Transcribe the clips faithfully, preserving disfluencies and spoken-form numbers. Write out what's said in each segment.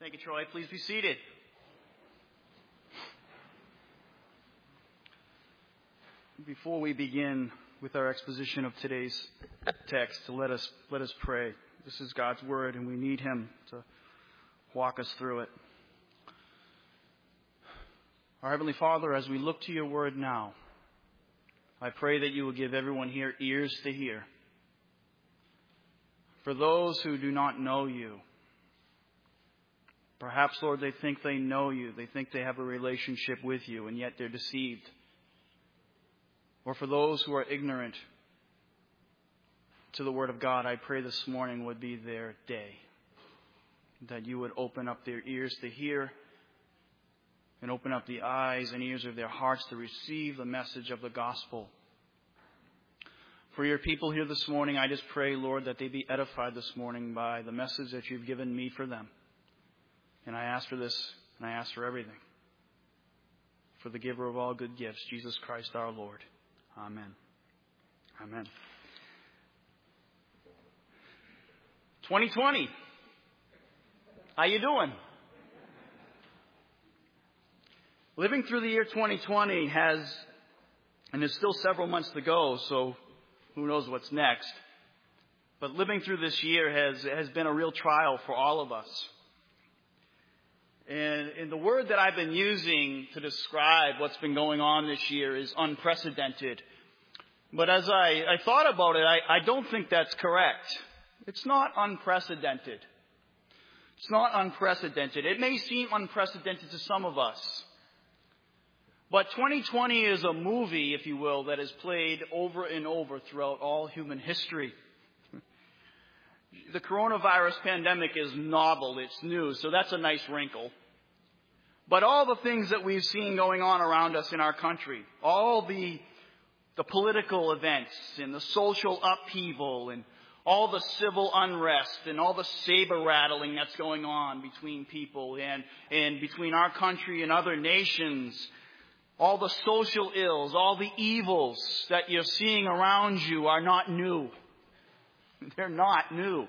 Thank you, Troy. Please be seated. Before we begin with our exposition of today's text, let us let us pray. This is God's word, and we need Him to walk us through it. Our Heavenly Father, as we look to your word now, I pray that you will give everyone here ears to hear. For those who do not know you, perhaps, Lord, they think they know you. They think they have a relationship with you, and yet they're deceived. Or for those who are ignorant to the Word of God, I pray this morning would be their day. That you would open up their ears to hear and open up the eyes and ears of their hearts to receive the message of the gospel. For your people here this morning, I just pray, Lord, that they be edified this morning by the message that you've given me for them. And I ask for this, and I ask for everything. For the giver of all good gifts, Jesus Christ our Lord. Amen. Amen. twenty twenty. How you doing? Living through the year twenty twenty has, and there's still several months to go, so who knows what's next. But living through this year has, has been a real trial for all of us. And, and the word that I've been using to describe what's been going on this year is unprecedented. But as I, I thought about it, I, I don't think that's correct. It's not unprecedented. It's not unprecedented. It may seem unprecedented to some of us. But twenty twenty is a movie, if you will, that is played over and over throughout all human history. The coronavirus pandemic is novel. It's new, so that's a nice wrinkle. But all the things that we've seen going on around us in our country, all the, the political events and the social upheaval and all the civil unrest and all the saber rattling that's going on between people and, and between our country and other nations, all the social ills, all the evils that you're seeing around you are not new. They're not new.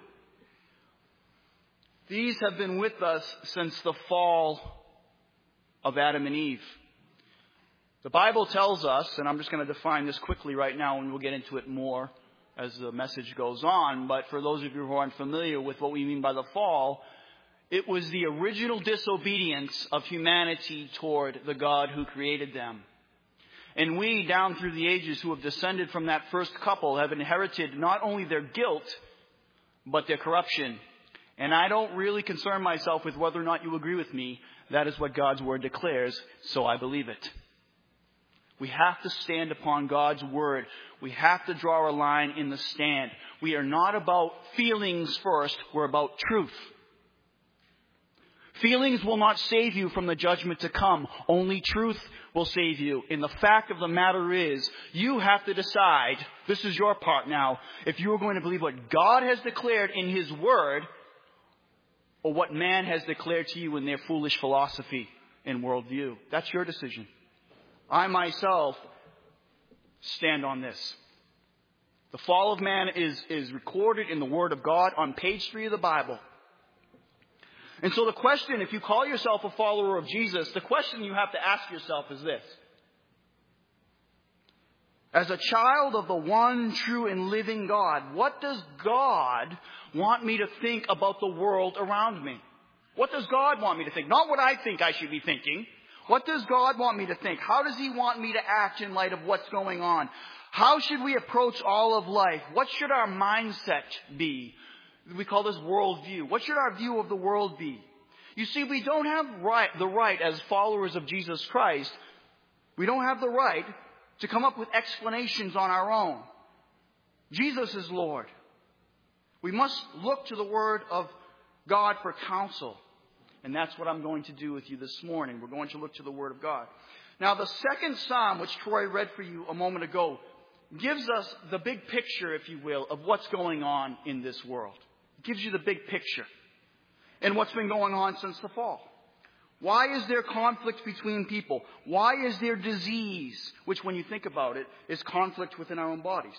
These have been with us since the fall of Adam and Eve. The Bible tells us, and I'm just going to define this quickly right now, and we'll get into it more as the message goes on, but for those of you who aren't familiar with what we mean by the fall, it was the original disobedience of humanity toward the God who created them. And we, down through the ages, who have descended from that first couple, have inherited not only their guilt, but their corruption. And I don't really concern myself with whether or not you agree with me. That is what God's Word declares, so I believe it. We have to stand upon God's Word. We have to draw a line in the stand. We are not about feelings first. We're about truth. Feelings will not save you from the judgment to come. Only truth will save you. And the fact of the matter is, you have to decide, this is your part now, if you are going to believe what God has declared in His Word, or what man has declared to you in their foolish philosophy and worldview. That's your decision. I myself stand on this. The fall of man is, is recorded in the Word of God on page three of the Bible. And so the question, if you call yourself a follower of Jesus, the question you have to ask yourself is this. As a child of the one true and living God, what does God want me to think about the world around me? What does God want me to think? Not what I think I should be thinking. What does God want me to think? How does He want me to act in light of what's going on? How should we approach all of life? What should our mindset be? We call this worldview. What should our view of the world be? You see, we don't have right, the right as followers of Jesus Christ. We don't have the right to come up with explanations on our own. Jesus is Lord. We must look to the Word of God for counsel. And that's what I'm going to do with you this morning. We're going to look to the Word of God. Now, the second Psalm, which Troy read for you a moment ago, gives us the big picture, if you will, of what's going on in this world. It gives you the big picture and what's been going on since the fall. Why is there conflict between people? Why is there disease, which when you think about it, is conflict within our own bodies?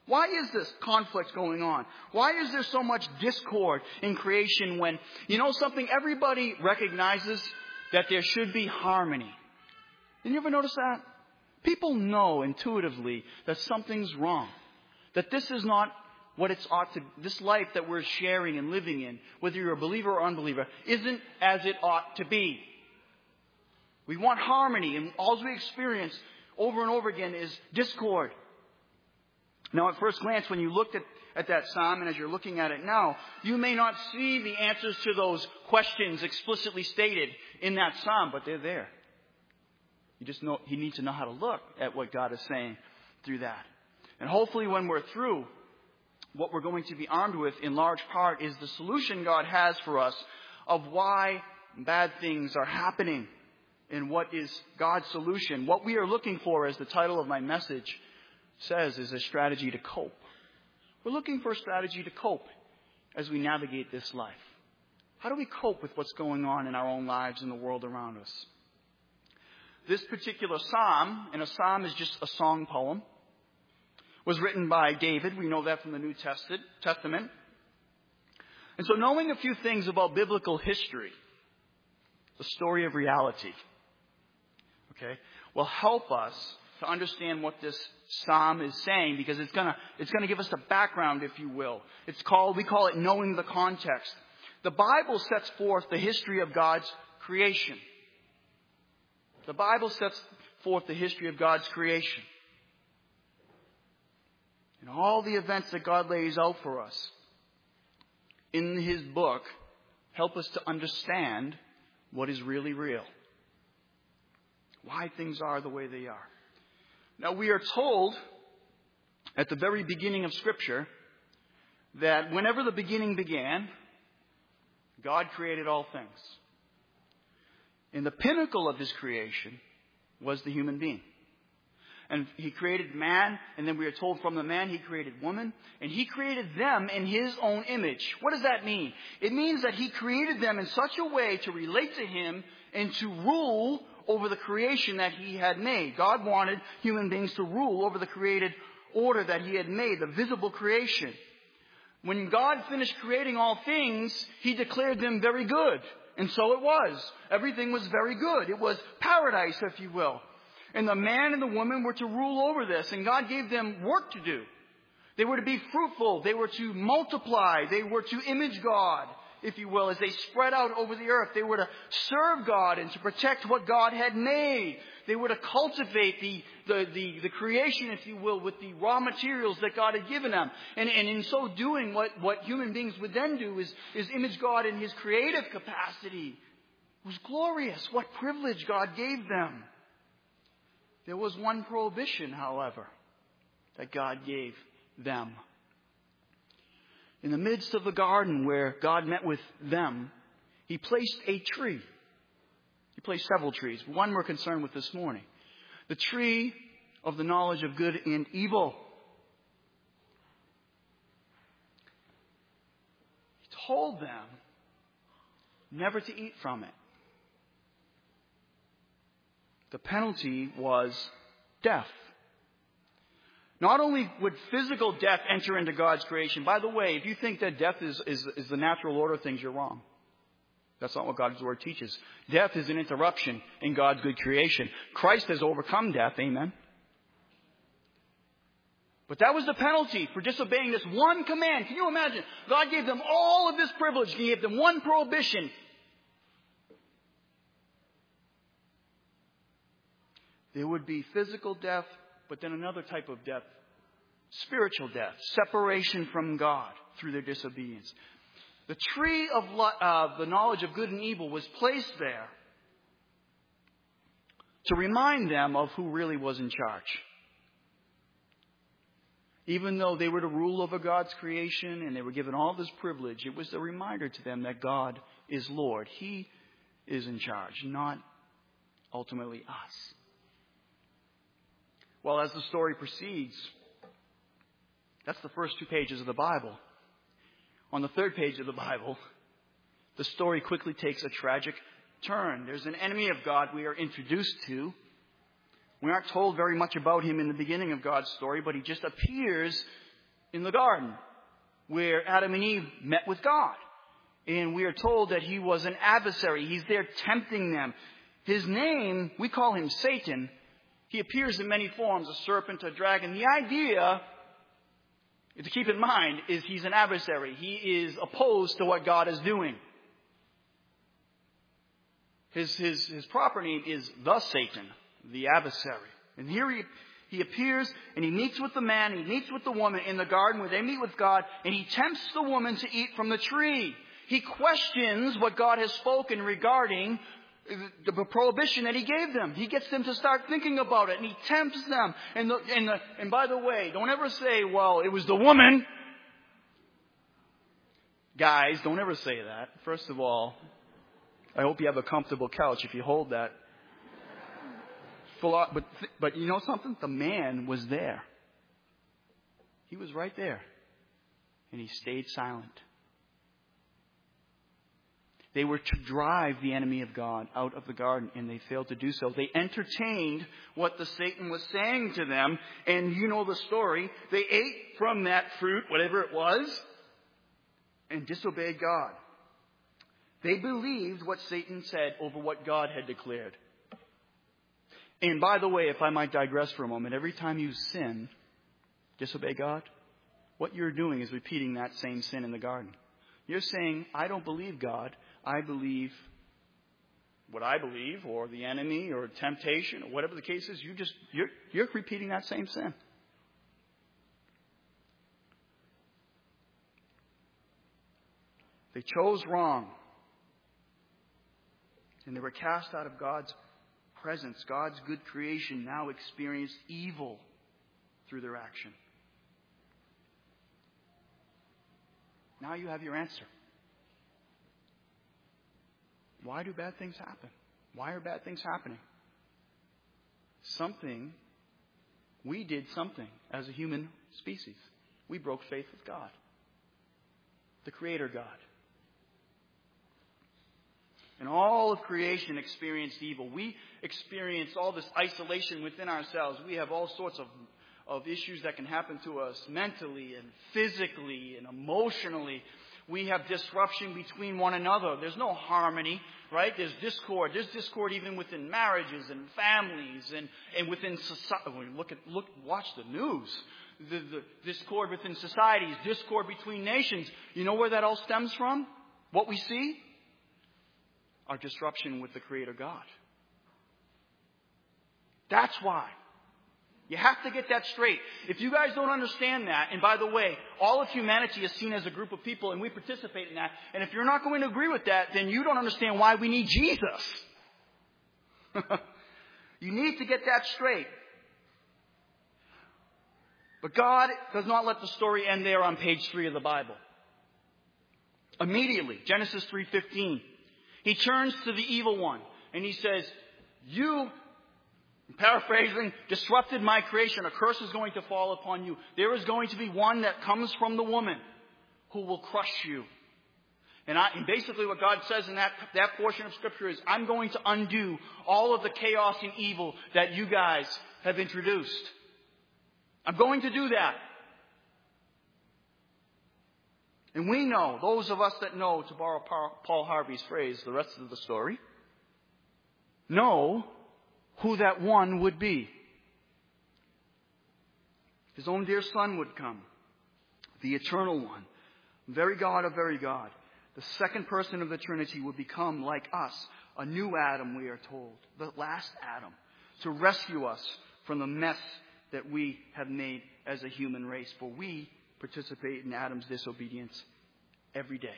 Why is this conflict going on? Why is there so much discord in creation when, you know something, everybody recognizes that there should be harmony? Did you ever notice that? People know intuitively that something's wrong. That this is not what it's ought to, this life that we're sharing and living in, whether you're a believer or unbeliever, isn't as it ought to be. We want harmony, and all we experience over and over again is discord. Now, at first glance, when you looked at, at that psalm, and as you're looking at it now, you may not see the answers to those questions explicitly stated in that psalm, but they're there. You just know, you need to know how to look at what God is saying through that. And hopefully when we're through, what we're going to be armed with in large part is the solution God has for us of why bad things are happening and what is God's solution. What we are looking for, as the title of my message says, is a strategy to cope. We're looking for a strategy to cope as we navigate this life. How do we cope with what's going on in our own lives and the world around us? This particular psalm, and a psalm is just a song poem, was written by David. We know that from the New Testament. And so knowing a few things about biblical history, the story of reality, okay, will help us to understand what this psalm is saying, because it's gonna it's gonna give us a background, if you will. It's called, we call it knowing the context. The Bible sets forth the history of God's creation. The Bible sets forth the history of God's creation. And all the events that God lays out for us in His book help us to understand what is really real. Why things are the way they are. Now, we are told at the very beginning of Scripture that whenever the beginning began, God created all things. And the pinnacle of His creation was the human being. And He created man, and then we are told from the man He created woman, and He created them in His own image. What does that mean? It means that He created them in such a way to relate to Him and to rule over the creation that He had made. God wanted human beings to rule over the created order that He had made, the visible creation. When God finished creating all things, He declared them very good. And so it was. Everything was very good. It was paradise, if you will. And the man and the woman were to rule over this. And God gave them work to do. They were to be fruitful. They were to multiply. They were to image God, if you will, as they spread out over the earth. They were to serve God and to protect what God had made. They were to cultivate the, the, the, the creation, if you will, with the raw materials that God had given them. And, and in so doing, what, what human beings would then do is, is image God in His creative capacity. It was glorious. What privilege God gave them. There was one prohibition, however, that God gave them. In the midst of the garden where God met with them, He placed a tree. He placed several trees. One we're concerned with this morning. The tree of the knowledge of good and evil. He told them never to eat from it. The penalty was death. Not only would physical death enter into God's creation. By the way, if you think that death is, is, is the natural order of things, you're wrong. That's not what God's Word teaches. Death is an interruption in God's good creation. Christ has overcome death. Amen. But that was the penalty for disobeying this one command. Can you imagine? God gave them all of this privilege. He gave them one prohibition. There would be physical death, but then another type of death. Spiritual death. Separation from God through their disobedience. The tree of uh, the knowledge of good and evil was placed there to remind them of who really was in charge. Even though they were to rule over God's creation and they were given all this privilege, it was a reminder to them that God is Lord. He is in charge, not ultimately us. Well, as the story proceeds, that's the first two pages of the Bible. On the third page of the Bible, the story quickly takes a tragic turn. There's an enemy of God we are introduced to. We aren't told very much about him in the beginning of God's story, but he just appears in the garden where Adam and Eve met with God. And we are told that he was an adversary. He's there tempting them. His name, we call him Satan. He appears in many forms, a serpent, a dragon. The idea, to keep in mind, is he's an adversary. He is opposed to what God is doing. His, his, his proper name is the Satan, the adversary. And here he, he appears and he meets with the man, he meets with the woman in the garden where they meet with God, and he tempts the woman to eat from the tree. He questions what God has spoken regarding the, the prohibition that he gave them. He gets them to start thinking about it, and he tempts them. And, the, and, the, and by the way, don't ever say, well, it was the woman. Guys, don't ever say that. First of all, I hope you have a comfortable couch if you hold that. But, but you know something? The man was there. He was right there. And he stayed silent. They were to drive the enemy of God out of the garden, and they failed to do so. They entertained what the Satan was saying to them, and you know the story. They ate from that fruit, whatever it was, and disobeyed God. They believed what Satan said over what God had declared. And by the way, if I might digress for a moment, every time you sin, disobey God, what you're doing is repeating that same sin in the garden. You're saying, I don't believe God. I believe what I believe, or the enemy, or temptation, or whatever the case is. You just, you're, you're repeating that same sin. They chose wrong. And they were cast out of God's presence. God's good creation now experienced evil through their action. Now you have your answer. Why do bad things happen? Why are bad things happening? Something, we did something as a human species. We broke faith with God, the Creator God. And all of creation experienced evil. We experienced all this isolation within ourselves. We have all sorts of, of issues that can happen to us mentally and physically and emotionally. We have disruption between one another. There's no harmony, right? There's discord. There's discord even within marriages and families and, and within society. Look at, look, watch the news. The, the discord within societies, discord between nations. You know where that all stems from? What we see? Our disruption with the Creator God. That's why. You have to get that straight. If you guys don't understand that, and by the way, all of humanity is seen as a group of people, and we participate in that, and if you're not going to agree with that, then you don't understand why we need Jesus. You need to get that straight. But God does not let the story end there on page three of the Bible. Immediately, Genesis three fifteen. He turns to the evil one and he says, you, paraphrasing, disrupted my creation. A curse is going to fall upon you. There is going to be one that comes from the woman who will crush you. And, I, and basically what God says in that, that portion of Scripture is, I'm going to undo all of the chaos and evil that you guys have introduced. I'm going to do that. And we know, those of us that know, to borrow Paul Harvey's phrase, the rest of the story, know who that one would be. His own dear Son would come. The eternal one. Very God of very God. The second person of the Trinity would become like us. A new Adam, we are told. The last Adam. To rescue us from the mess that we have made as a human race. For we participate in Adam's disobedience every day.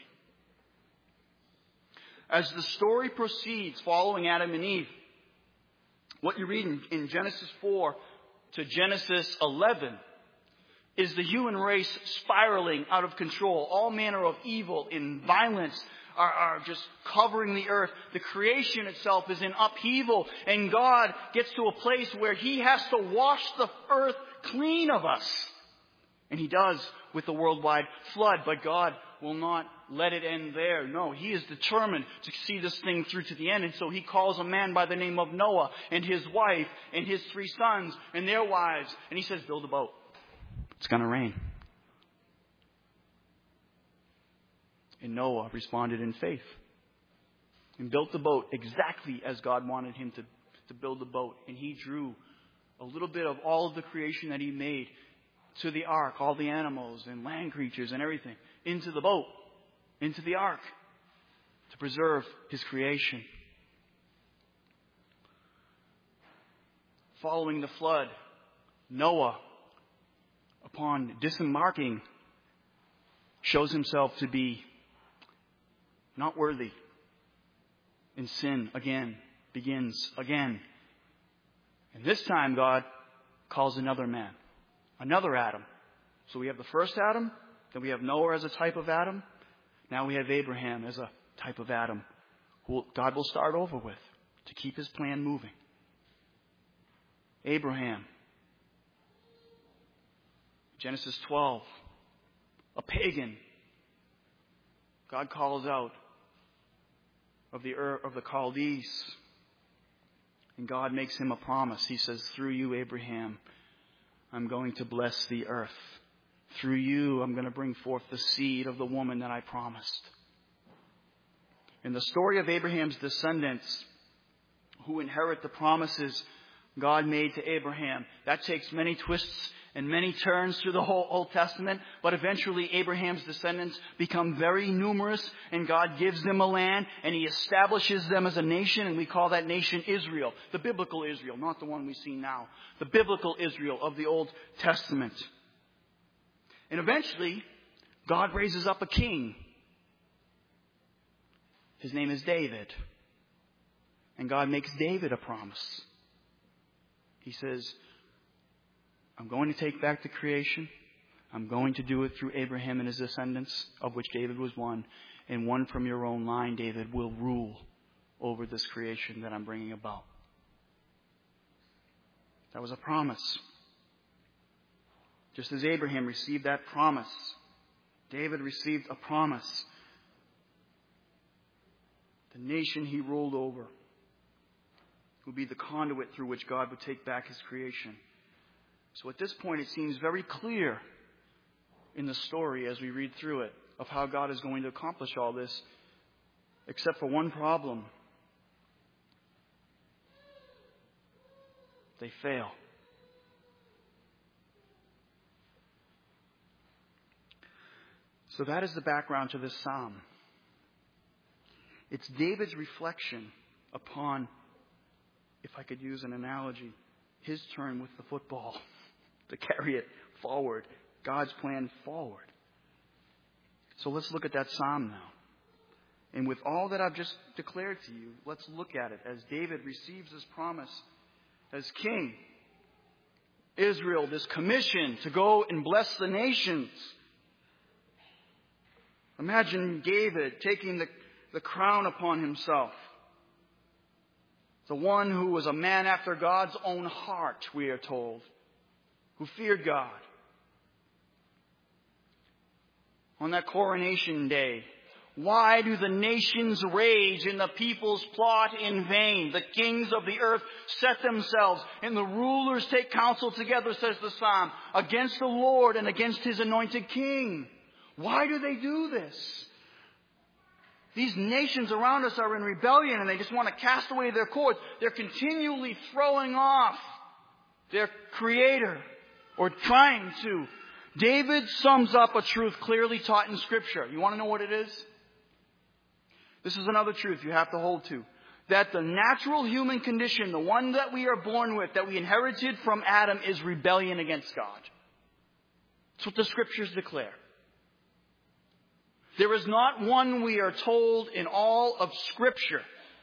As the story proceeds following Adam and Eve, what you read in, in Genesis four to Genesis eleven is the human race spiraling out of control. All manner of evil and violence are, are just covering the earth. The creation itself is in upheaval, and God gets to a place where He has to wash the earth clean of us. And He does with the worldwide flood. But God will not let it end there. No, He is determined to see this thing through to the end. And so He calls a man by the name of Noah and his wife and his three sons and their wives. And He says, build a boat. It's going to rain. And Noah responded in faith and built the boat exactly as God wanted him to, to build the boat. And he drew a little bit of all of the creation that he made to the ark, all the animals and land creatures and everything, into the boat, into the ark, to preserve his creation. Following the flood, Noah, upon disembarking, shows himself to be not worthy. And sin again begins again. And this time God calls another man, another Adam. So we have the first Adam, then we have Noah as a type of Adam. Now we have Abraham as a type of Adam, who God will start over with to keep his plan moving. Abraham, Genesis twelve, a pagan, God calls out of the of the Chaldees, and God makes him a promise. He says, through you, Abraham, I'm going to bless the earth. Through you, I'm going to bring forth the seed of the woman that I promised. In the story of Abraham's descendants who inherit the promises God made to Abraham, that takes many twists and many turns through the whole Old Testament, but eventually Abraham's descendants become very numerous, and God gives them a land, and he establishes them as a nation, and we call that nation Israel, the biblical Israel, not the one we see now, the biblical Israel of the Old Testament. And eventually, God raises up a king. His name is David. And God makes David a promise. He says, I'm going to take back the creation. I'm going to do it through Abraham and his descendants, of which David was one. And one from your own line, David, will rule over this creation that I'm bringing about. That was a promise. Just as Abraham received that promise, David received a promise. The nation he ruled over would be the conduit through which God would take back his creation. So at this point, it seems very clear in the story as we read through it of how God is going to accomplish all this, except for one problem. They fail. So that is the background to this psalm. It's David's reflection upon, if I could use an analogy, his turn with the football to carry it forward, God's plan forward. So let's look at that psalm now. And with all that I've just declared to you, let's look at it as David receives his promise as king. Israel, this commission to go and bless the nations. Imagine David taking the, the crown upon himself. The one who was a man after God's own heart, we are told, who feared God. On that coronation day, why do the nations rage and the peoples plot in vain? The kings of the earth set themselves and the rulers take counsel together, says the psalm, against the Lord and against his anointed king. Why do they do this? These nations around us are in rebellion and they just want to cast away their cords. They're continually throwing off their creator or trying to. David sums up a truth clearly taught in Scripture. You want to know what it is? This is another truth you have to hold to. That the natural human condition, the one that we are born with, that we inherited from Adam, is rebellion against God. That's what the Scriptures declare. There is not one, we are told, in all of Scripture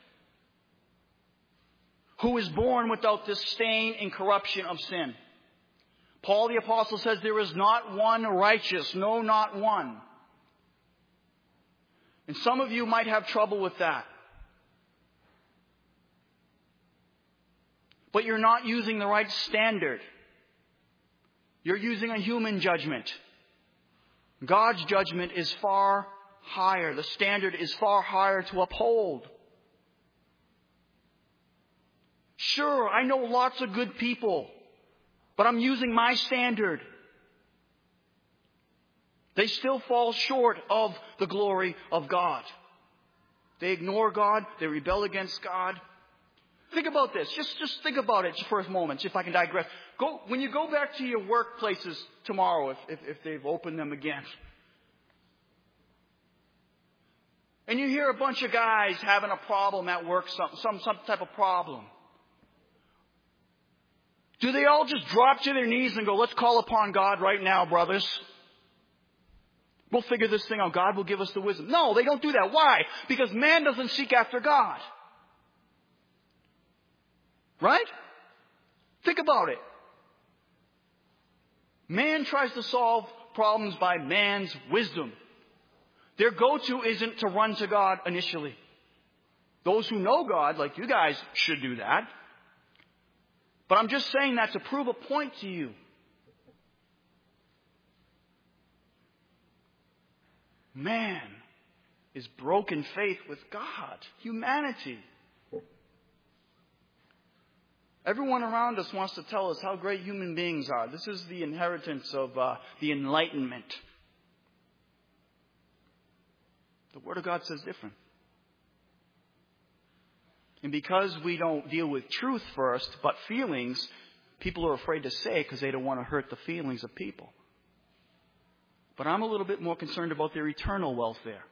who is born without this stain and corruption of sin. Paul the Apostle says there is not one righteous, no, not one. And some of you might have trouble with that. But you're not using the right standard. You're using a human judgment. God's judgment is far higher. The standard is far higher to uphold. Sure, I know lots of good people, but I'm using my standard. They still fall short of the glory of God. They ignore God. They rebel against God. Think about this. Just, just think about it for a moment, if I can digress. Go, when you go back to your workplaces tomorrow, if, if, if they've opened them again, and you hear a bunch of guys having a problem at work, some, some, some type of problem, do they all just drop to their knees and go, let's call upon God right now, brothers? We'll figure this thing out. God will give us the wisdom. No, they don't do that. Why? Because man doesn't seek after God. Right? Think about it. Man tries to solve problems by man's wisdom. Their go-to isn't to run to God initially. Those who know God, like you guys, should do that. But I'm just saying that to prove a point to you. Man is broken faith with God. Humanity. Everyone around us wants to tell us how great human beings are. This is the inheritance of uh, the Enlightenment. The Word of God says different. And because we don't deal with truth first, but feelings, people are afraid to say because they don't want to hurt the feelings of people. But I'm a little bit more concerned about their eternal welfare.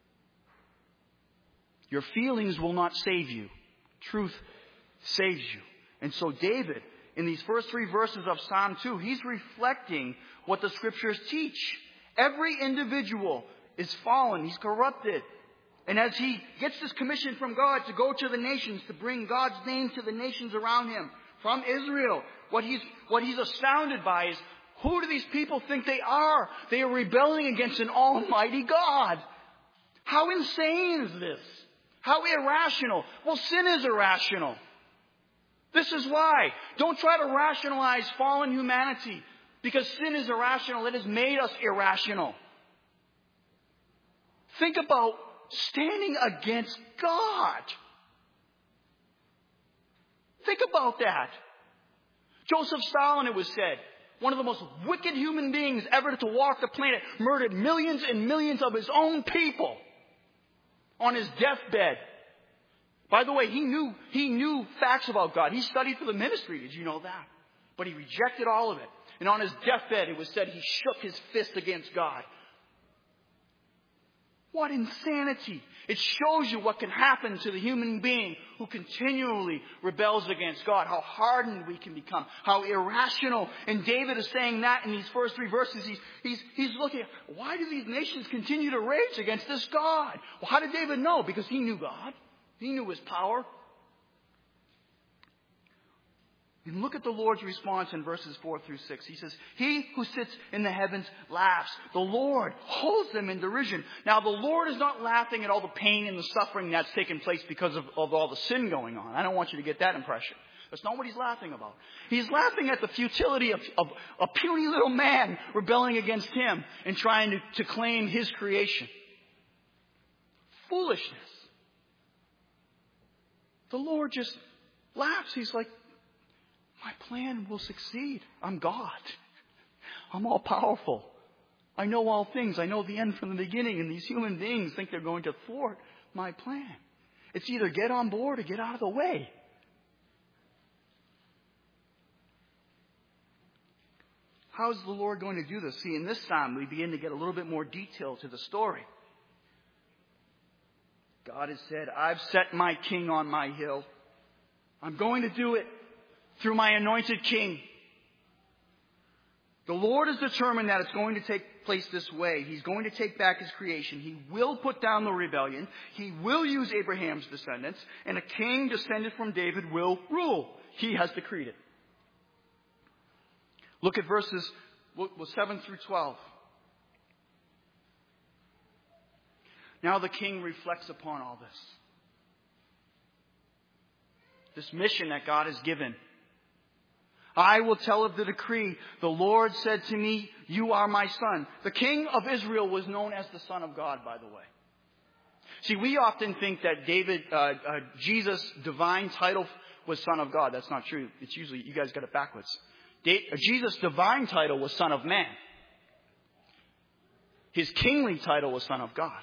Your feelings will not save you. Truth saves you. And so David, in these first three verses of Psalm two, he's reflecting what the Scriptures teach. Every individual is fallen. He's corrupted. And as he gets this commission from God to go to the nations, to bring God's name to the nations around him, from Israel, what he's, what he's astounded by is, who do these people think they are? They are rebelling against an almighty God. How insane is this? How irrational. Well, sin is irrational. This is why. Don't try to rationalize fallen humanity. Because sin is irrational. It has made us irrational. Think about standing against God. Think about that. Joseph Stalin, it was said, one of the most wicked human beings ever to walk the planet, murdered millions and millions of his own people on his deathbed. By the way, he knew, he knew facts about God. He studied for the ministry. Did you know that? But he rejected all of it. And on his deathbed, it was said he shook his fist against God. What insanity. It shows you what can happen to the human being who continually rebels against God. How hardened we can become. How irrational. And David is saying that in these first three verses. He's, he's, he's looking at, why do these nations continue to rage against this God? Well, how did David know? Because he knew God. He knew his power. And look at the Lord's response in verses four through six. He says, he who sits in the heavens laughs. The Lord holds them in derision. Now, the Lord is not laughing at all the pain and the suffering that's taken place because of, of all the sin going on. I don't want you to get that impression. That's not what he's laughing about. He's laughing at the futility of, of a puny little man rebelling against him and trying to, to claim his creation. Foolishness. The Lord just laughs. He's like, my plan will succeed. I'm God. I'm all powerful. I know all things. I know the end from the beginning. And these human beings think they're going to thwart my plan. It's either get on board or get out of the way. How is the Lord going to do this? See, in this psalm, we begin to get a little bit more detail to the story. God has said, I've set my king on my hill. I'm going to do it through my anointed king. The Lord has determined that it's going to take place this way. He's going to take back his creation. He will put down the rebellion. He will use Abraham's descendants. And a king descended from David will rule. He has decreed it. Look at verses seven through twelve. Now the king reflects upon all this. This mission that God has given. I will tell of the decree. The Lord said to me, you are my son. The king of Israel was known as the Son of God, by the way. See, we often think that David, uh, uh, Jesus' divine title was Son of God. That's not true. It's usually, you guys got it backwards. Da- Jesus' divine title was Son of Man. His kingly title was Son of God.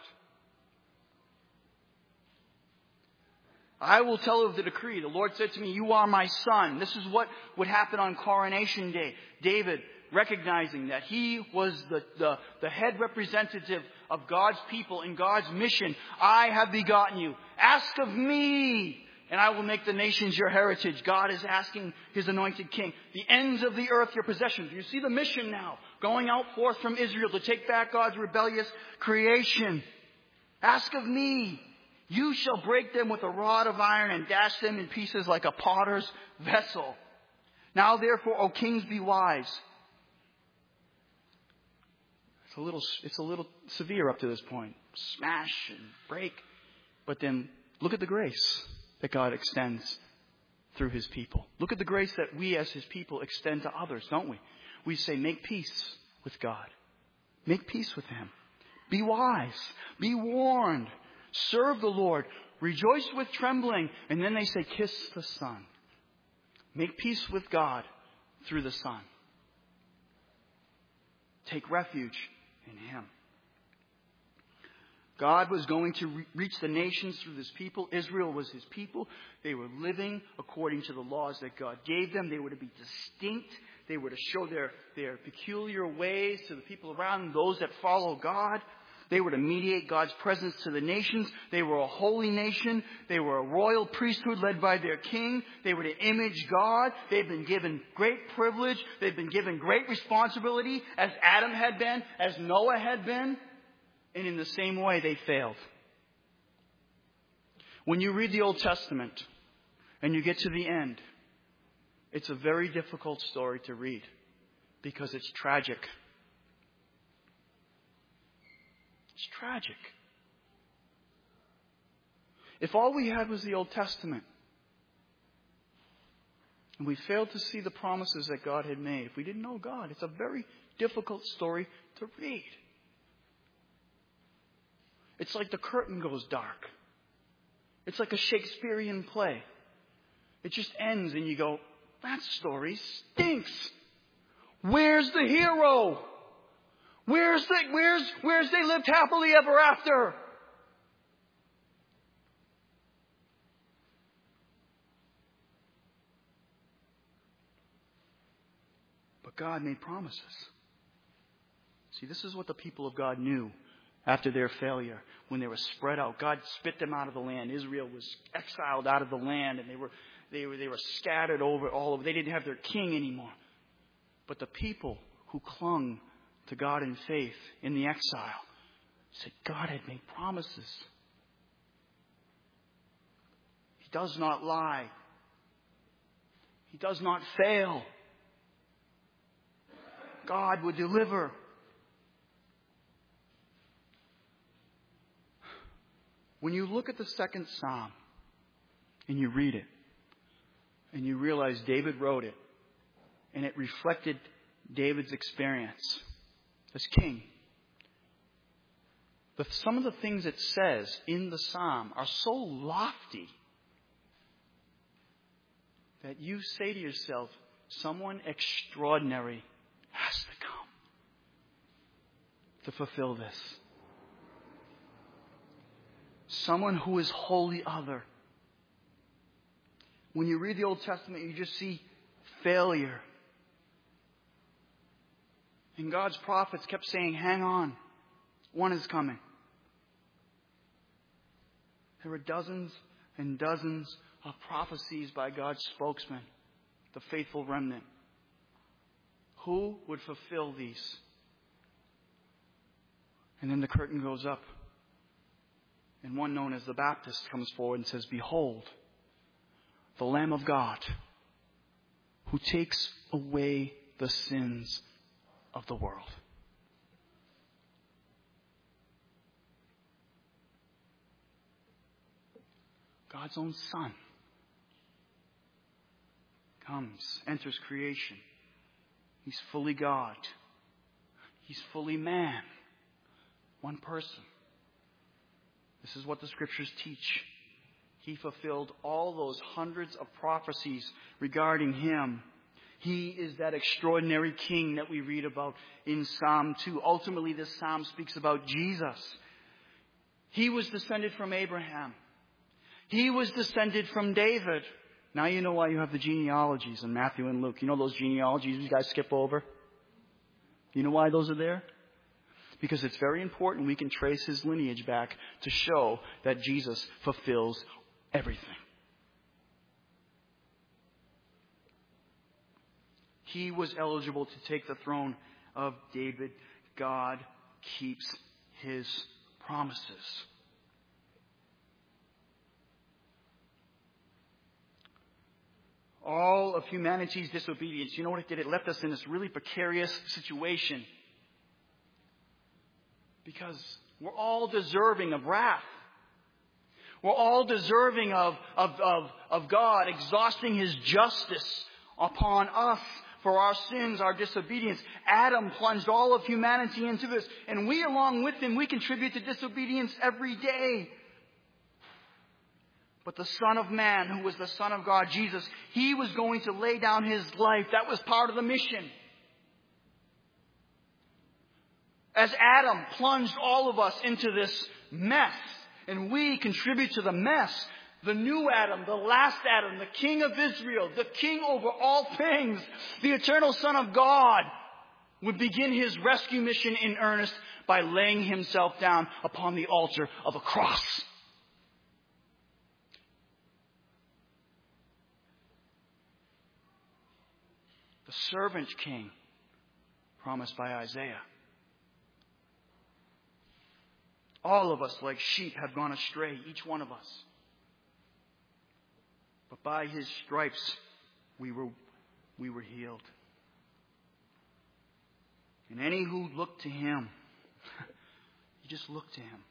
I will tell of the decree. The Lord said to me, you are my son. This is what would happen on coronation day. David, recognizing that he was the, the, the head representative of God's people in God's mission. I have begotten you. Ask of me, and I will make the nations your heritage. God is asking His anointed king. The ends of the earth your possession. Do you see the mission now? Going out forth from Israel to take back God's rebellious creation. Ask of me. You shall break them with a rod of iron and dash them in pieces like a potter's vessel. Now therefore, O kings, be wise. It's a little, it's a little severe up to this point. Smash and break. But then look at the grace that God extends through His people. Look at the grace that we as His people extend to others, don't we? We say, make peace with God. Make peace with Him. Be wise. Be warned. Serve the Lord. Rejoice with trembling. And then they say, kiss the Son. Make peace with God through the Son. Take refuge in Him. God was going to re- reach the nations through His people. Israel was His people. They were living according to the laws that God gave them. They were to be distinct. They were to show their, their peculiar ways to the people around them, those that follow God. They were to mediate God's presence to the nations. They were a holy nation. They were a royal priesthood led by their king. They were to image God. They've been given great privilege. They've been given great responsibility, as Adam had been, as Noah had been. And in the same way, they failed. When you read the Old Testament and you get to the end, it's a very difficult story to read because it's tragic. It's tragic. If all we had was the Old Testament, and we failed to see the promises that God had made, if we didn't know God, it's a very difficult story to read. It's like the curtain goes dark. It's like a Shakespearean play. It just ends and you go, that story stinks. Where's the hero? Where's the, where's, where's they lived happily ever after? But God made promises. See, this is what the people of God knew after their failure, when they were spread out. God spit them out of the land. Israel was exiled out of the land, and they were, they were, they were scattered over all over. They didn't have their king anymore. But the people who clung to God in faith in the exile said God had made promises. He does not lie. He does not fail. God would deliver. When you look at the second Psalm and you read it and you realize David wrote it and it reflected David's experience as king, but some of the things it says in the Psalm are so lofty that you say to yourself, someone extraordinary has to come to fulfill this. Someone who is wholly other. When you read the Old Testament, you just see failure. And God's prophets kept saying, hang on, one is coming. There were dozens and dozens of prophecies by God's spokesman, the faithful remnant. Who would fulfill these? And then the curtain goes up. And one known as the Baptist comes forward and says, behold, the Lamb of God who takes away the sins of the world. God's own Son comes, enters creation. He's fully God. He's fully man. One person. This is what the Scriptures teach. He fulfilled all those hundreds of prophecies regarding Him. He is that extraordinary king that we read about in Psalm two. Ultimately, this psalm speaks about Jesus. He was descended from Abraham. He was descended from David. Now you know why you have the genealogies in Matthew and Luke. You know those genealogies you guys skip over? You know why those are there? Because it's very important we can trace his lineage back to show that Jesus fulfills everything. He was eligible to take the throne of David. God keeps his promises. All of humanity's disobedience, you know what it did? It left us in this really precarious situation. Because we're all deserving of wrath. We're all deserving of, of, of, of God exhausting his justice upon us for our sins, our disobedience. Adam plunged all of humanity into this. And we, along with him, we contribute to disobedience every day. But the Son of Man, who was the Son of God, Jesus, he was going to lay down his life. That was part of the mission. As Adam plunged all of us into this mess, and we contribute to the mess, the new Adam, the last Adam, the King of Israel, the King over all things, the eternal Son of God, would begin his rescue mission in earnest by laying himself down upon the altar of a cross. The servant king promised by Isaiah. All of us, like sheep, have gone astray, each one of us. But by his stripes, we were, we were healed. And any who look to him, you just look to him,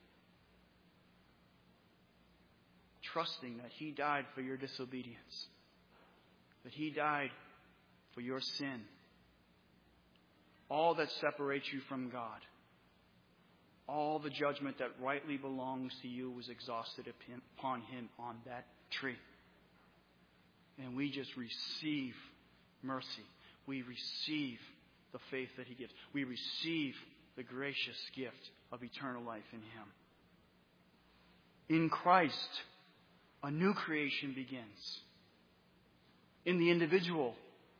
trusting that he died for your disobedience, that he died for your sin, all that separates you from God. All the judgment that rightly belongs to you was exhausted upon him on that tree. And we just receive mercy. We receive the faith that he gives. We receive the gracious gift of eternal life in him. In Christ, a new creation begins. In the individual,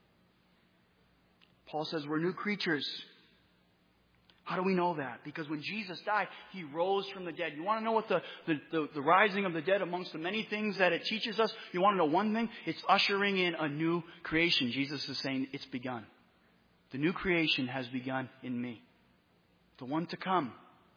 Paul says we're new creatures. How do we know that? Because when Jesus died, he rose from the dead. You want to know what the, the, the, the rising of the dead amongst the many things that it teaches us? You want to know one thing? It's ushering in a new creation. Jesus is saying it's begun. The new creation has begun in me. The one to come.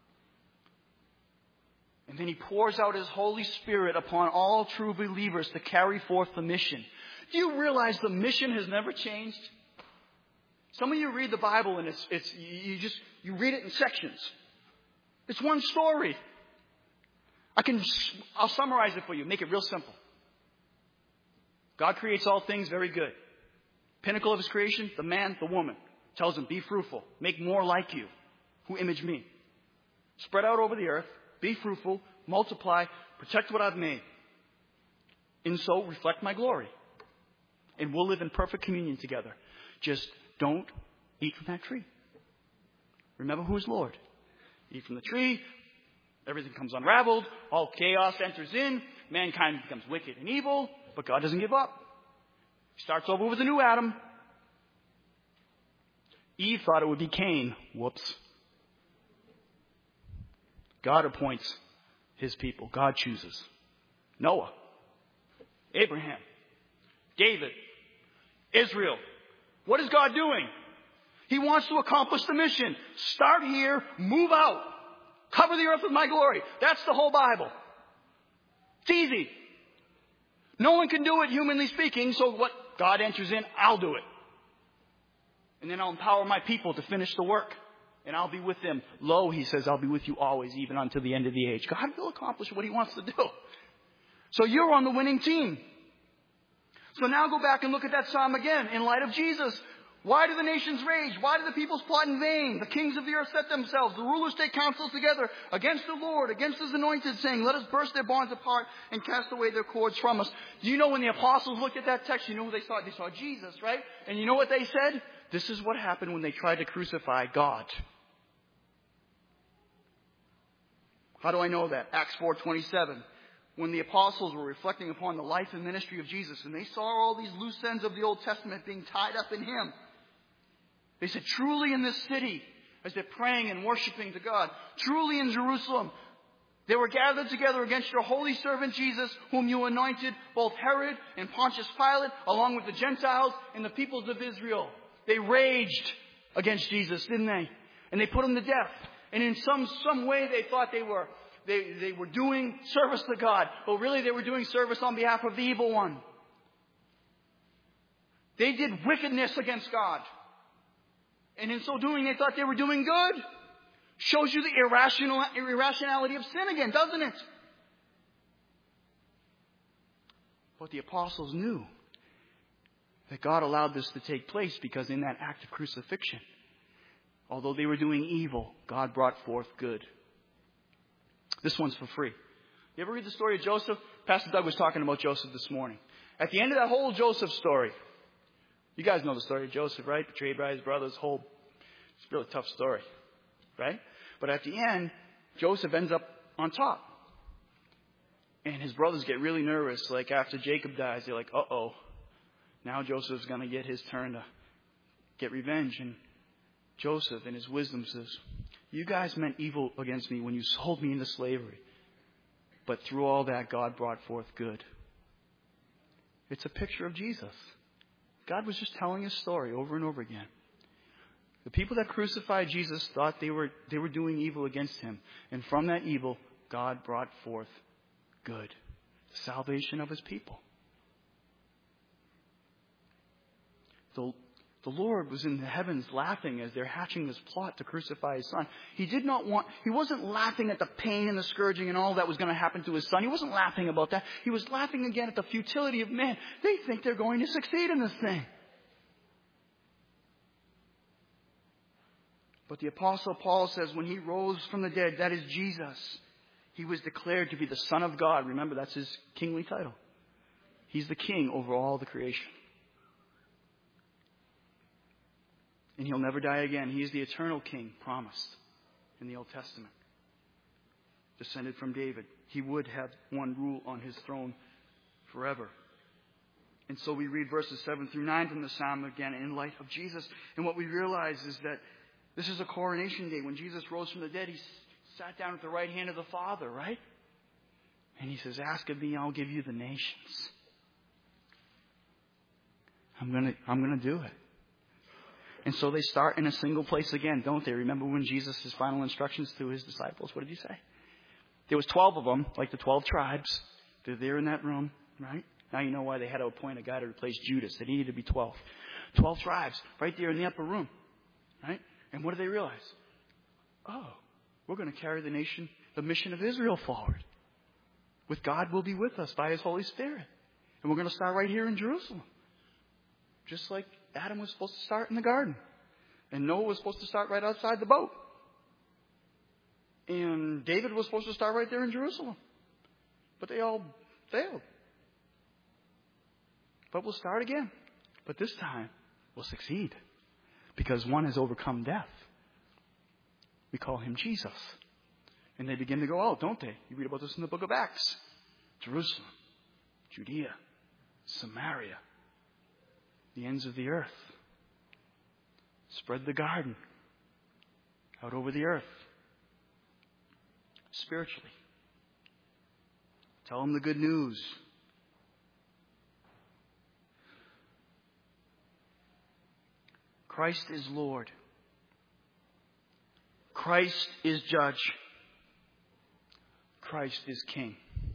And then he pours out his Holy Spirit upon all true believers to carry forth the mission. Do you realize the mission has never changed? Some of you read the Bible and it's, it's, you just, you read it in sections. It's one story. I can, I'll summarize it for you, make it real simple. God creates all things very good. Pinnacle of his creation, the man, the woman. Tells him, be fruitful, make more like you, who image me. Spread out over the earth, be fruitful, multiply, protect what I've made. And so reflect my glory. And we'll live in perfect communion together. Just don't eat from that tree. Remember who's Lord. Eat from the tree, everything comes unraveled, all chaos enters in, mankind becomes wicked and evil, but God doesn't give up. He starts over with a new Adam. Eve thought it would be Cain. Whoops. God appoints his people. God chooses. Noah, Abraham, David, Israel. What is God doing? He wants to accomplish the mission. Start here, move out. Cover the earth with my glory. That's the whole Bible. It's easy. No one can do it, humanly speaking, so what God enters in, I'll do it. And then I'll empower my people to finish the work. And I'll be with them. Lo, he says, I'll be with you always, even unto the end of the age. God will accomplish what he wants to do. So you're on the winning team. So now go back and look at that psalm again in light of Jesus. Why do the nations rage? Why do the peoples plot in vain? The kings of the earth set themselves. The rulers take counsel together against the Lord, against his anointed, saying, let us burst their bonds apart and cast away their cords from us. Do you know when the apostles looked at that text, you know who they saw? They saw Jesus, right? And you know what they said? This is what happened when they tried to crucify God. How do I know that? Acts four twenty-seven. When the apostles were reflecting upon the life and ministry of Jesus, and they saw all these loose ends of the Old Testament being tied up in him, they said, truly in this city, as they're praying and worshiping to God, truly in Jerusalem, they were gathered together against your holy servant Jesus, whom you anointed, both Herod and Pontius Pilate, along with the Gentiles and the peoples of Israel. They raged against Jesus, didn't they? And they put him to death. And in some, some way they thought they were, they, they were doing service to God. But really they were doing service on behalf of the evil one. They did wickedness against God. And in so doing, they thought they were doing good. Shows you the irrational, irrationality of sin again, doesn't it? But the apostles knew that God allowed this to take place because in that act of crucifixion, although they were doing evil, God brought forth good. This one's for free. You ever read the story of Joseph? Pastor Doug was talking about Joseph this morning. At the end of that whole Joseph story, you guys know the story of Joseph, right? Betrayed by his brothers, whole, it's a really tough story, right? But at the end, Joseph ends up on top. And his brothers get really nervous. Like after Jacob dies, they're like, uh-oh, now Joseph's going to get his turn to get revenge. And Joseph, in his wisdom, says, you guys meant evil against me when you sold me into slavery. But through all that, God brought forth good. It's a picture of Jesus. God was just telling his story over and over again. The people that crucified Jesus thought they were they were doing evil against him. And from that evil, God brought forth good. The salvation of his people. The, the Lord was in the heavens laughing as they're hatching this plot to crucify his son. He did not want, he wasn't laughing at the pain and the scourging and all that was going to happen to his son. He wasn't laughing about that. He was laughing again at the futility of man. They think they're going to succeed in this thing. But the Apostle Paul says when he rose from the dead, that is Jesus, he was declared to be the Son of God. Remember, that's his kingly title. He's the king over all the creation. And he'll never die again. He is the eternal king promised in the Old Testament. Descended from David. He would have one rule on his throne forever. And so we read verses seven through nine from the Psalm again in light of Jesus. And what we realize is that this is a coronation day. When Jesus rose from the dead, he sat down at the right hand of the Father, right? And he says, ask of me, I'll give you the nations. I'm going to, I'm going to do it. And so they start in a single place again, don't they? Remember when Jesus, his final instructions to his disciples, what did he say? There was twelve of them, like the twelve tribes. They're there in that room, right? Now you know why they had to appoint a guy to replace Judas. They needed to be twelve. Twelve tribes, right there in the upper room, right? And what do they realize? Oh, we're going to carry the nation, the mission of Israel forward. With God will be with us by his Holy Spirit. And we're going to start right here in Jerusalem. Just like Adam was supposed to start in the garden. And Noah was supposed to start right outside the boat. And David was supposed to start right there in Jerusalem. But they all failed. But we'll start again. But this time, we'll succeed. Because one has overcome death. We call him Jesus. And they begin to go out, don't they? You read about this in the book of Acts. Jerusalem, Judea, Samaria, the ends of the earth. Spread the garden out over the earth. Spiritually. Tell them the good news. Christ is Lord. Christ is judge. Christ is king.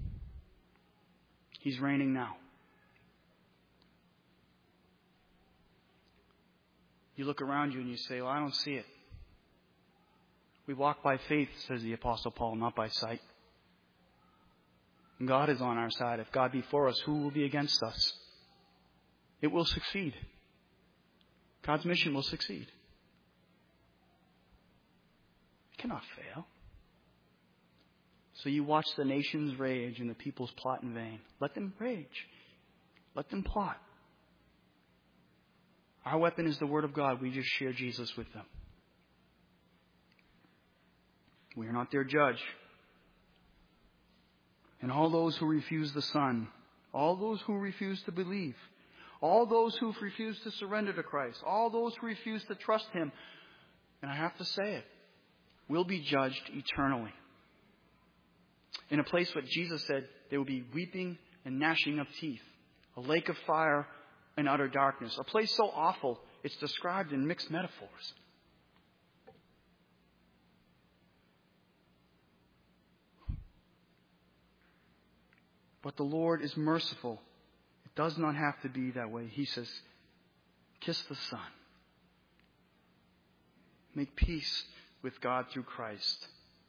He's reigning now. You look around you and you say, well, I don't see it. We walk by faith, says the Apostle Paul, not by sight. And God is on our side. If God be for us, who will be against us? It will succeed. God's mission will succeed. It cannot fail. So you watch the nations rage and the peoples plot in vain. Let them rage. Let them plot. Our weapon is the Word of God. We just share Jesus with them. We are not their judge. And all those who refuse the Son, all those who refuse to believe, all those who refuse to surrender to Christ, all those who refuse to trust Him, and I have to say it, will be judged eternally. In a place where Jesus said there will be weeping and gnashing of teeth, a lake of fire and utter darkness, a place so awful it's described in mixed metaphors. But the Lord is merciful. It does not have to be that way. He says, kiss the Son. Make peace with God through Christ.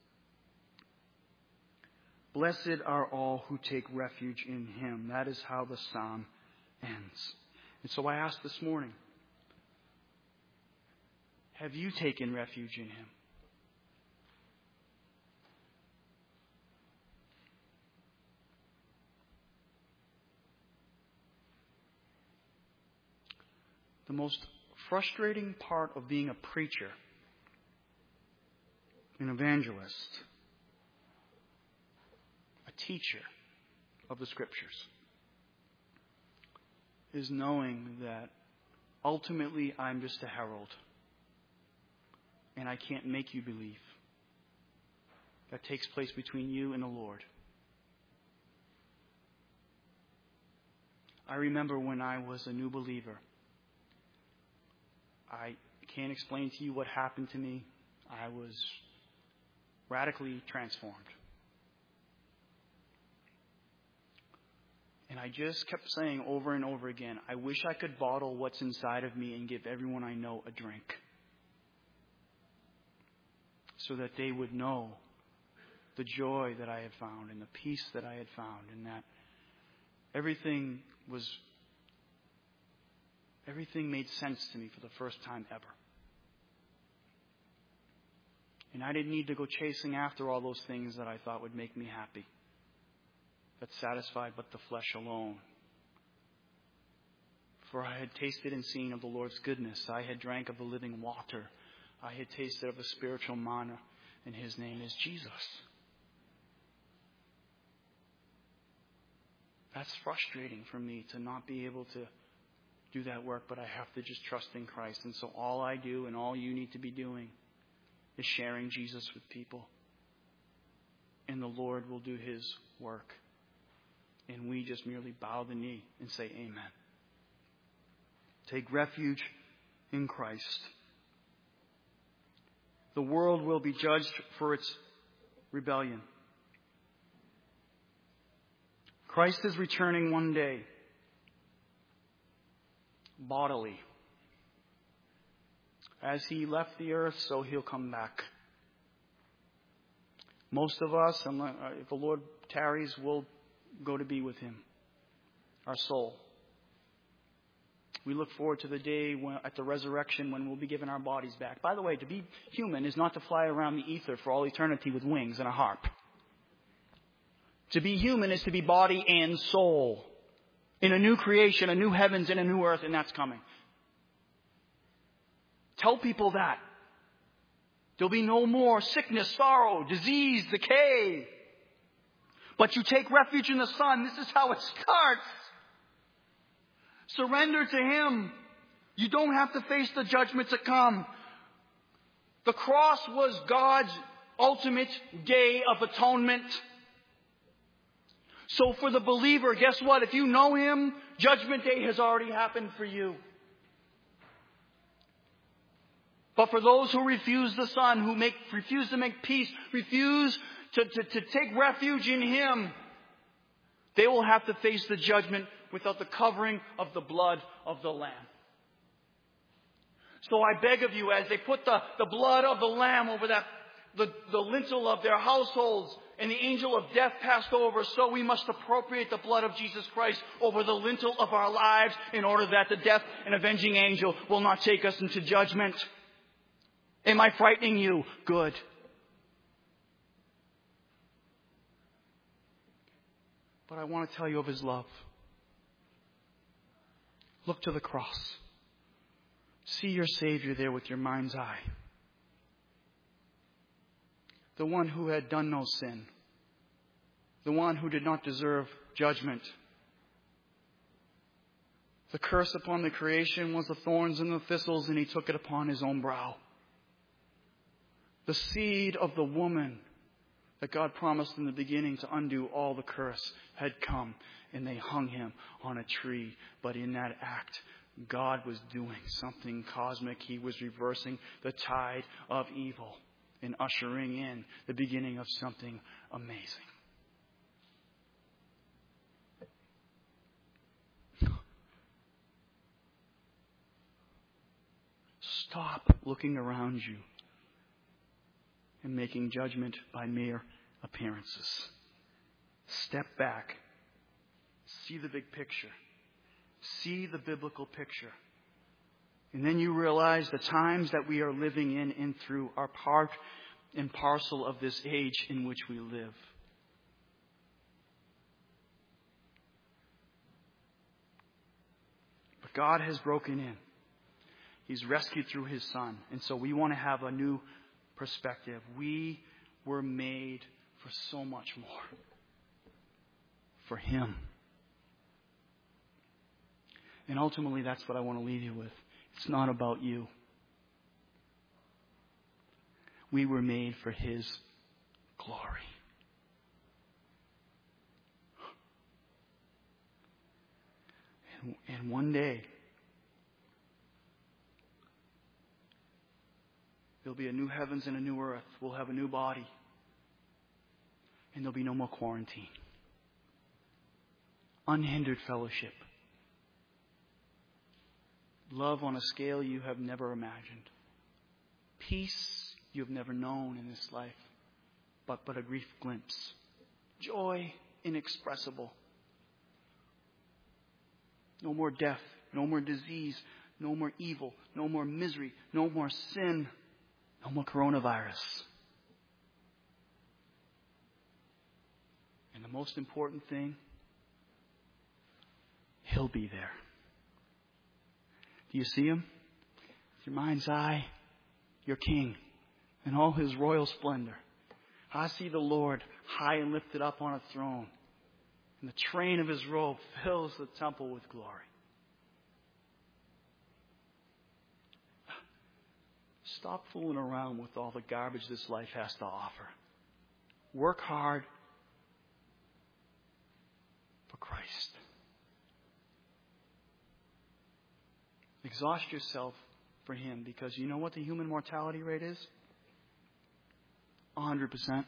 Blessed are all who take refuge in Him. That is how the psalm ends. And so I ask this morning, have you taken refuge in Him? The most frustrating part of being a preacher, an evangelist, a teacher of the Scriptures, is knowing that ultimately I'm just a herald and I can't make you believe. That takes place between you and the Lord. I remember when I was a new believer. I can't explain to you what happened to me. I was radically transformed. And I just kept saying over and over again, I wish I could bottle what's inside of me and give everyone I know a drink. So that they would know the joy that I had found and the peace that I had found, and that everything was Everything made sense to me for the first time ever. And I didn't need to go chasing after all those things that I thought would make me happy, that satisfied but the flesh alone. For I had tasted and seen of the Lord's goodness. I had drank of the living water. I had tasted of the spiritual manna, and His name is Jesus. That's frustrating for me to not be able to do that work, but I have to just trust in Christ. And so all I do and all you need to be doing is sharing Jesus with people. And the Lord will do His work. And we just merely bow the knee and say amen. Take refuge in Christ. The world will be judged for its rebellion. Christ is returning one day. Bodily. As He left the earth, so He'll come back. Most of us, if the Lord tarries, will go to be with Him. Our soul. We look forward to the day when, at the resurrection, when we'll be given our bodies back. By the way, to be human is not to fly around the ether for all eternity with wings and a harp. To be human is to be body and soul. In a new creation, a new heavens and a new earth, and that's coming. Tell people that. There'll be no more sickness, sorrow, disease, decay. But you take refuge in the Son. This is how it starts. Surrender to Him. You don't have to face the judgment to come. The cross was God's ultimate day of atonement. So for the believer, guess what? If you know Him, Judgment Day has already happened for you. But for those who refuse the Son, who make, refuse to make peace, refuse to, to, to take refuge in Him, they will have to face the judgment without the covering of the blood of the Lamb. So I beg of you, as they put the, the blood of the Lamb over that the, the lintel of their households, and the angel of death passed over, so we must appropriate the blood of Jesus Christ over the lintel of our lives in order that the death and avenging angel will not take us into judgment. Am I frightening you? Good. But I want to tell you of His love. Look to the cross. See your Savior there with your mind's eye. The one who had done no sin. The one who did not deserve judgment. The curse upon the creation was the thorns and the thistles, and He took it upon His own brow. The seed of the woman that God promised in the beginning to undo all the curse had come, and they hung Him on a tree. But in that act, God was doing something cosmic. He was reversing the tide of evil and ushering in the beginning of something amazing. Stop looking around you and making judgment by mere appearances. Step back. See the big picture. See the biblical picture. And then you realize the times that we are living in and through are part and parcel of this age in which we live. But God has broken in. He's rescued through His Son. And so we want to have a new perspective. We were made for so much more. For Him. And ultimately, that's what I want to leave you with. It's not about you. We were made for His glory. And, and one day, there'll be a new heavens and a new earth. We'll have a new body. And there'll be no more quarantine. Unhindered fellowship. Love on a scale you have never imagined. Peace you have never known in this life, but, but a brief glimpse. Joy inexpressible. No more death, no more disease, no more evil, no more misery, no more sin, no more coronavirus. And the most important thing, He'll be there. Do you see Him? With your mind's eye, your King, in all His royal splendor. I see the Lord high and lifted up on a throne, and the train of His robe fills the temple with glory. Stop fooling around with all the garbage this life has to offer. Work hard for Christ. Exhaust yourself for Him, because you know what the human mortality rate is? one hundred percent.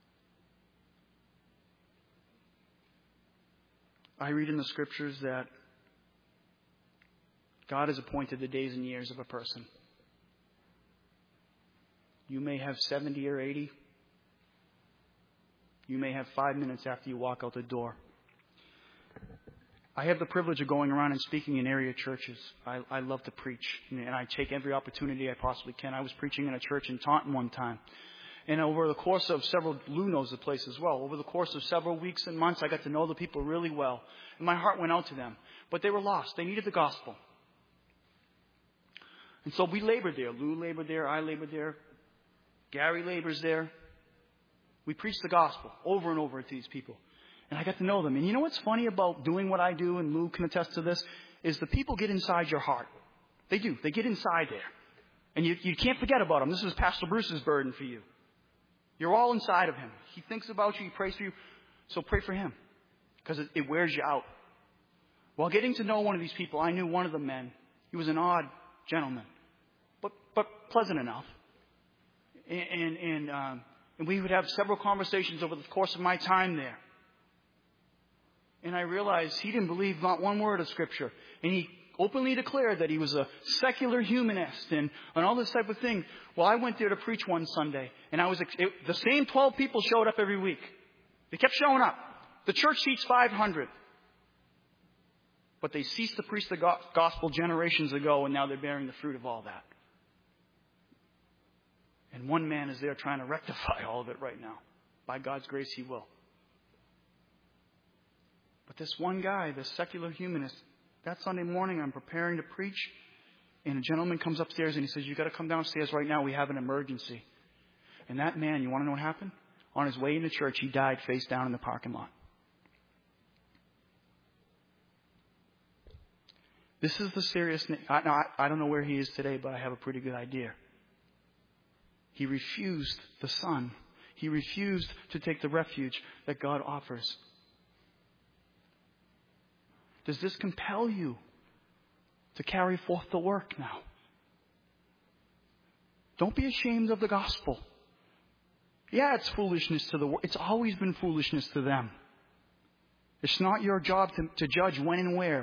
I read in the Scriptures that God has appointed the days and years of a person. You may have seventy or eighty. You may have five minutes after you walk out the door. I have the privilege of going around and speaking in area churches. I, I love to preach, and I take every opportunity I possibly can. I was preaching in a church in Taunton one time. And over the course of several, Lou knows the place as well. Over the course of several weeks and months, I got to know the people really well. And my heart went out to them. But they were lost. They needed the gospel. And so we labored there. Lou labored there. I labored there. Gary labors there. We preached the gospel over and over to these people. And I got to know them. And you know what's funny about doing what I do, and Lou can attest to this, is the people get inside your heart. They do. They get inside there. And you, you can't forget about them. This is Pastor Bruce's burden for you. You're all inside of him. He thinks about you. He prays for you. So pray for him. Because it, it wears you out. While getting to know one of these people, I knew one of the men. He was an odd gentleman. But but pleasant enough. And, and, and, um, and we would have several conversations over the course of my time there. And I realized he didn't believe not one word of Scripture. And he openly declared that he was a secular humanist and, and all this type of thing. Well, I went there to preach one Sunday, and I was it, the same twelve people showed up every week. They kept showing up. The church seats five hundred. But they ceased to preach the gospel generations ago, and now they're bearing the fruit of all that. And one man is there trying to rectify all of it right now. By God's grace, he will. But this one guy, this secular humanist, that Sunday morning I'm preparing to preach, and a gentleman comes upstairs and he says, "You've got to come downstairs right now. We have an emergency." And that man, you want to know what happened? On his way into church, he died face down in the parking lot. This is the serious... I, I, I don't know where he is today, but I have a pretty good idea. He refused the Son. He refused to take the refuge that God offers. Does this compel you to carry forth the work now? Don't be ashamed of the gospel. Yeah, it's foolishness to the world. It's always been foolishness to them. It's not your job to, to judge when and where.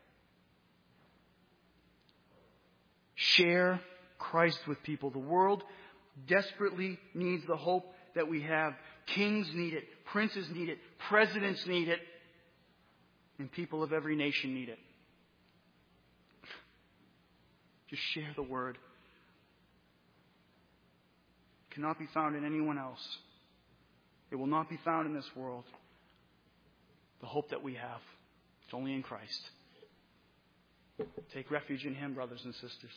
Share Christ with people. The world desperately needs the hope that we have. Kings need it. Princes need it. Presidents need it. And people of every nation need it. Just share the word. It cannot be found in anyone else. It will not be found in this world. The hope that we have, it's only in Christ. Take refuge in Him, brothers and sisters.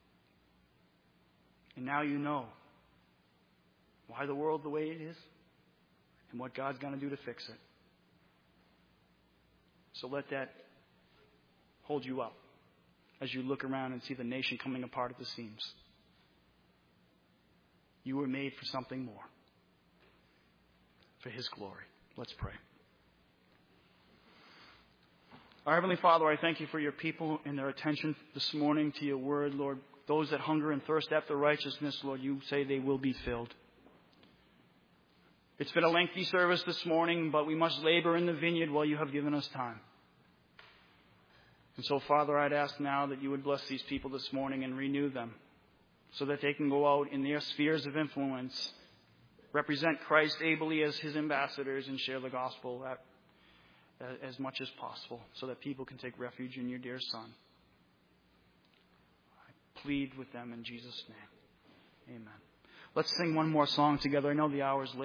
And now you know why the world the way it is and what God's going to do to fix it. So let that hold you up as you look around and see the nation coming apart at the seams. You were made for something more, for His glory. Let's pray. Our Heavenly Father, I thank You for Your people and their attention this morning to Your word, Lord. Those that hunger and thirst after righteousness, Lord, You say they will be filled. It's been a lengthy service this morning, but we must labor in the vineyard while You have given us time. And so, Father, I'd ask now that You would bless these people this morning and renew them so that they can go out in their spheres of influence, represent Christ ably as His ambassadors, and share the gospel at, as much as possible so that people can take refuge in Your dear Son. I plead with them in Jesus' name. Amen. Let's sing one more song together. I know the hour's late.